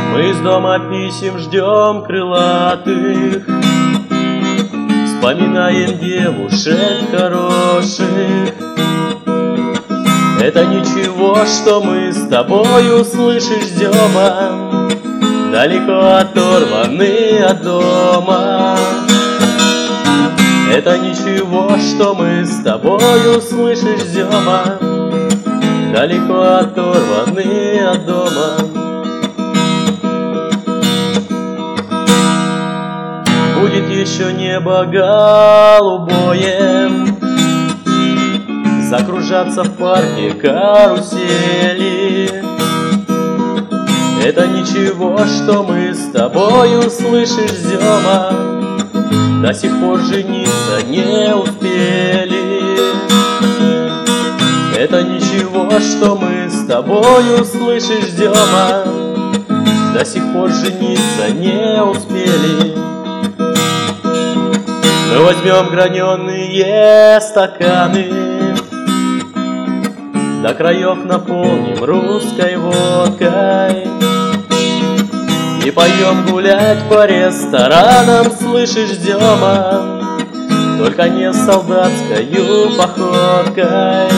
Мы из дома писем ждем крылатых, вспоминаем девушек хороших. Это ничего, что мы с тобою, слышишь, Дема, далеко оторваны от дома. Это ничего, что мы с тобою, слышишь, Дема, далеко оторваны от дома. Будет еще небо голубое, закружатся в парке карусели. Это ничего, что мы с тобою, слышишь, Дема, до сих пор жениться не успели. Это ничего, что мы с тобою, слышишь, Дема, до сих пор жениться не успели. Мы возьмем граненые стаканы, до краев наполним русской водкой и пойдем гулять по ресторанам, слышишь, Дема, только не солдатскою походкой.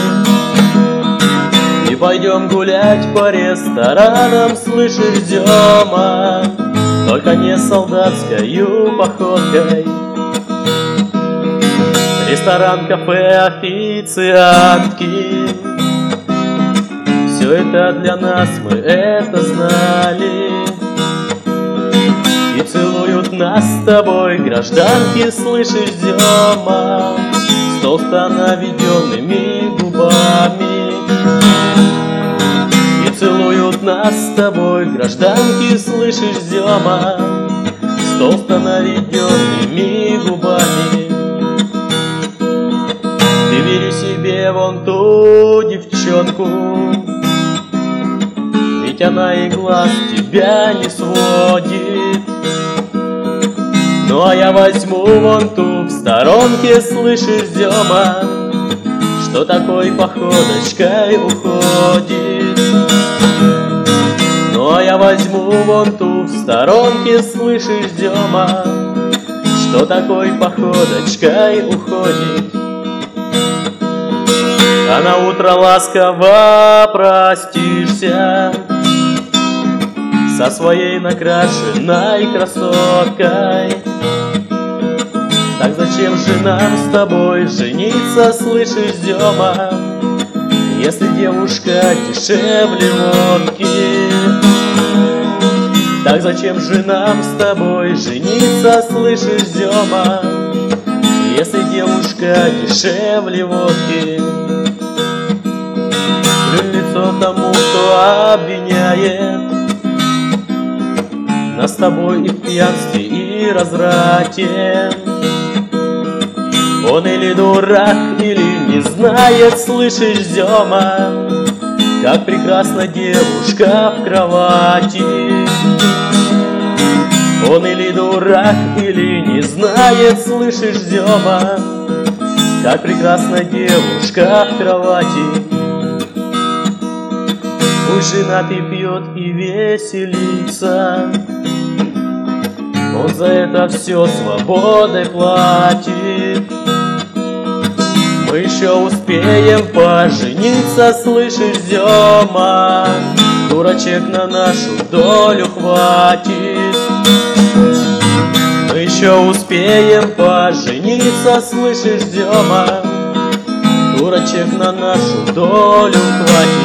И пойдем гулять по ресторанам, слышишь, Дема, только не солдатскою походкой. Ресторан, кафе, официантки, все это для нас, мы это знали. И целуют нас с тобой гражданки, слышишь, Дема, с толсто наведенными губами. И целуют нас с тобой гражданки, слышишь, Дема, с толсто наведенными губами. Ты бери себе вон ту девчонку, ведь она и глаз тебя не сводит. Ну а я возьму вон ту в сторонке, слышишь, Дема, что такой походочкой уходит. Ну а я возьму вон ту в сторонке, слышишь, Дема, что такой походочкой уходит. А на утро ласково простишься со своей накрашенной красоткой. Так зачем же нам с тобой жениться, слышишь, Дема, если девушка дешевле водки? Так зачем же нам с тобой жениться, слышишь, Дема, если девушка дешевле водки? Плюнь лицо тому, кто обвиняет нас с тобой и в пьянстве, и разврате. Он или дурак, или не знает, слышишь, Дема, как прекрасна девушка в кровати. Он или дурак, или не знает, слышишь, Дема, как прекрасна девушка в кровати. Пусть женатый пьет и веселится, он за это все свободой платит. Мы еще успеем пожениться, слышишь, Дема, дурачек на нашу долю хватит. Мы еще успеем пожениться, слышишь, Дема, дурачек на нашу долю хватит.